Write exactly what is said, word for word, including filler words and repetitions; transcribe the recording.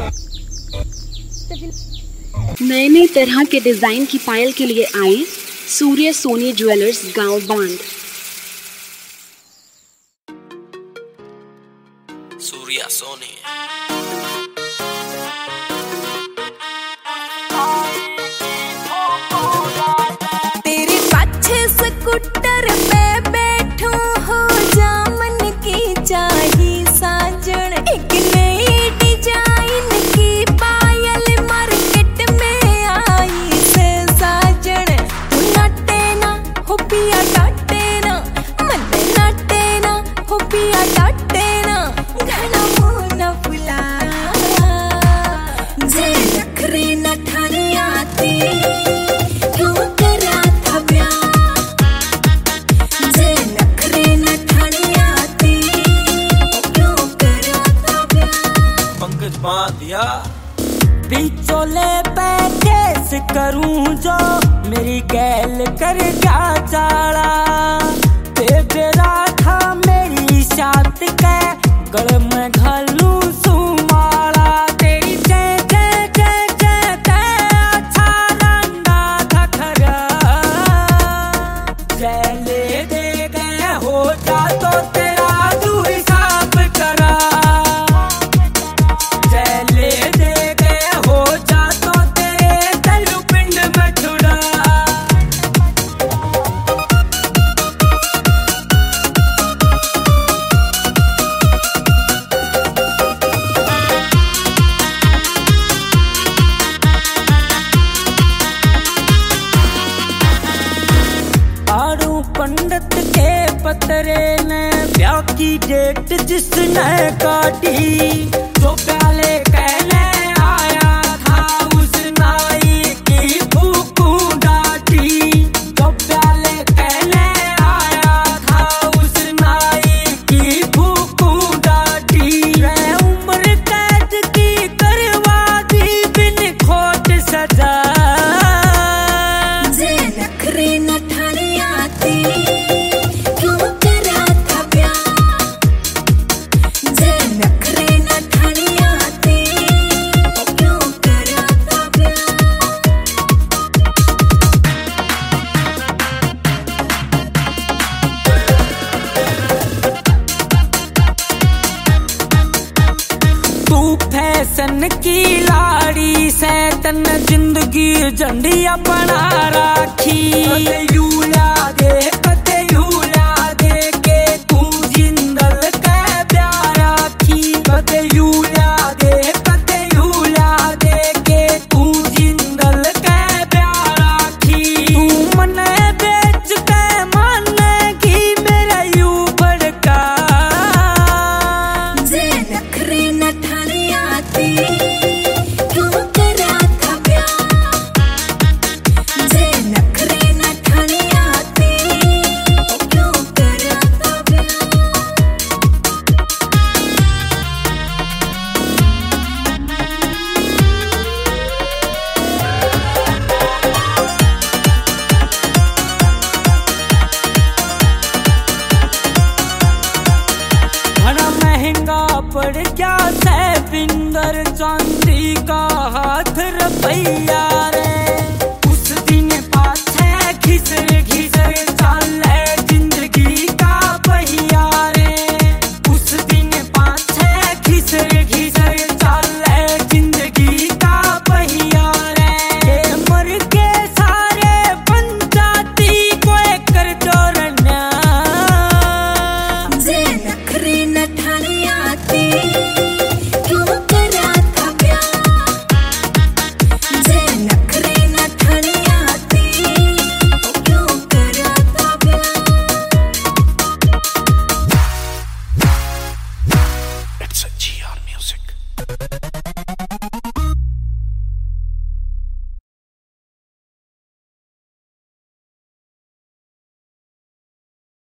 नए नए तरह के डिजाइन की पायल के लिए आए सूर्य सोनी ज्वेलर्स गांव बांध। सूर्या सोनी तेरे पाछे स्कूटर पे बैठो हो जामन की चाही साजन। एक नई डिजाइन की पायल मार्केट में आई से साजन। तू नाटे ना हो पिया डाटे ना, मन नाटे ना हो पिया डाटे ना। घना मुंह न फुला जे नखरे न ठाने आती क्यों करा था प्यार। जे नखरे न ठाने आती क्यों करा था प्यार। पंकज बांधिया बिचोले पे केस करूं जो मेरी गैल कर क्या चाला। तेरा था मेरी साथ के गल में घालू सुमाला। तेरी चे चे चे चे चे अच्छा रंडा था खरा। जैले दे गए हो जा तो तेरा तू हिसाब करा। जैले दे गए हो जा तो तेरे तलु पिंड में छुड़ा। आड़ू पंडित के पतरे ने ब्याह की डेट जिसने काटी। तो प्याले कहने आया था उस नाई की फूकू डाटी। तो प्याले कहने आया था उस नाई की फूकू डाटी। मैं उम्र कैद की करवा दी बिन खोट सजा। जे नखरे न ठाने आती क्यों करा था प्यार। जे नखरे न ठाने आती क्यों करा था प्यार। तू फैशन की लाड़ी से तन जिंदगी झंडिया बना राखी। कते यूला दे कते यूला दे के तू जिंदल के प्यार राखी। कते यूला दे कते यूला दे के तू जिंदल के प्यार राखी। तू मने बेच के मानेगी मेरा यू भड़का। जे नखरे न ठाने आती क्यों करा था प्यार। जे नखरे न ठाने आती क्यों करा था प्यार। बड़ा महंगा पड़ गया सैफिंदर चांदी का हाथ रुपया रे। उस दिन पाछे घिसर घिसर चाले जिंदगी का पहिया रे। उस दिन पाछे घिसर घिसर चाले जिंदगी का पहिया रे। ये मर के सारे पंचायती को कर जोड़ना। जे नखरे न ठाने आती क्यों करा था प्यार। जे नखरे न ठाने आती क्यों करा था प्यार। It's a G R music.